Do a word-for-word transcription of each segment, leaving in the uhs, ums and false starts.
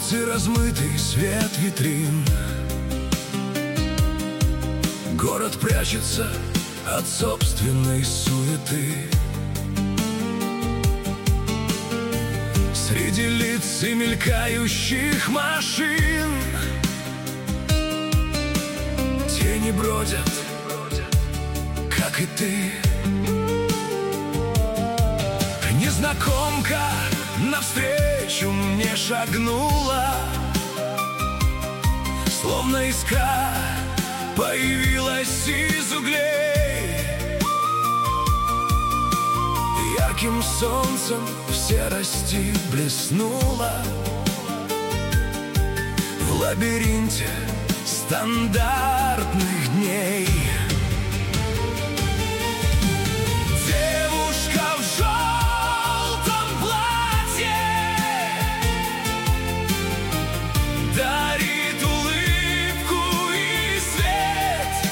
улице размытый свет витрин. Город прячется от собственной суеты. Среди лиц и мелькающих машин тени бродят, как и ты. Незнакомка навстречу мне шагнула, словно искра появилась из углей. Ярким солнцем в серости блеснула в лабиринте стандартных дней. Девушка в желтом платье дарит улыбку и свет.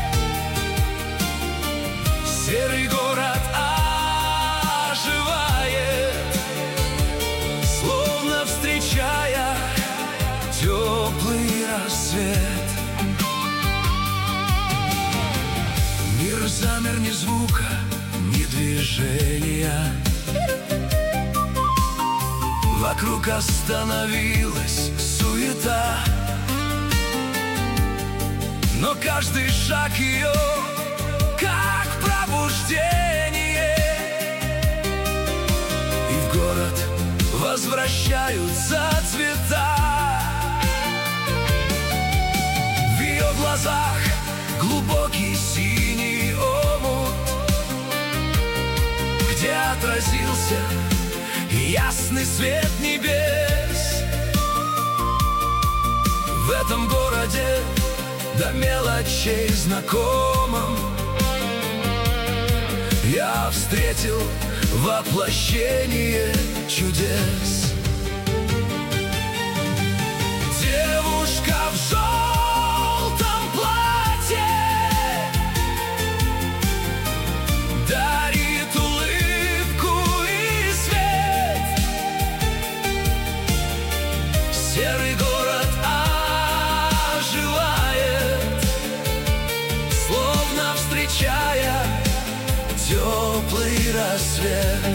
Серый город оживает, словно встречая теплый рассвет. Мир замер, ни звука, ни движения. Вокруг остановилась суета, но каждый шаг ее как пробуждение. И в город возвращаются цвета. В ее глазах глубокий синий омут, где отразился ясный свет небес. В этом городе до мелочей знакомым я встретил воплощение чудес. Девушка в желтом платье дарит улыбку и свет. Серый город оживает, словно встречая теплый рассвет.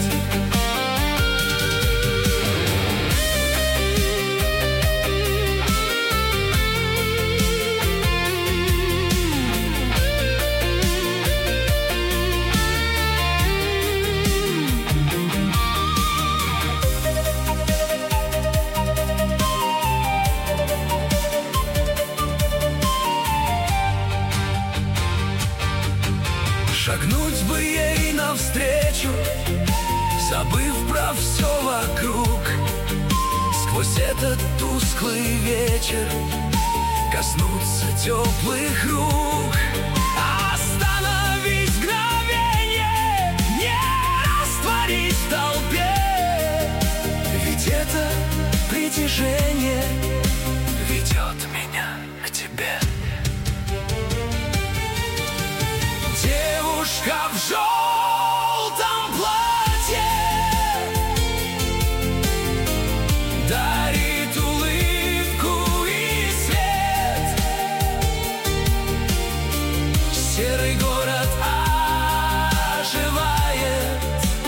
Шагнуть бы ей навстречу, забыв про все вокруг. Сквозь этот тусклый вечер коснуться теплых рук. Остановись мгновенье, не растворись в толпе, ведь это притяжение ведет меня к тебе. Девушка в желтом платье дарит улыбку и свет. Серый город оживает,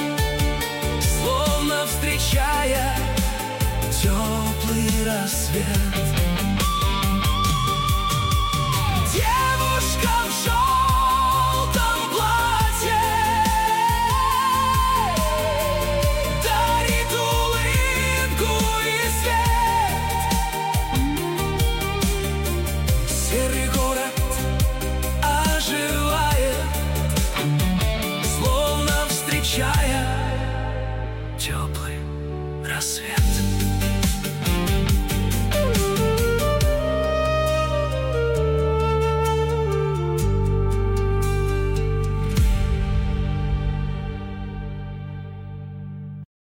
словно встречая теплый рассвет. Девушка в желтом платье дарит улыбку и свет. Серый город оживает, словно встречая теплый рассвет.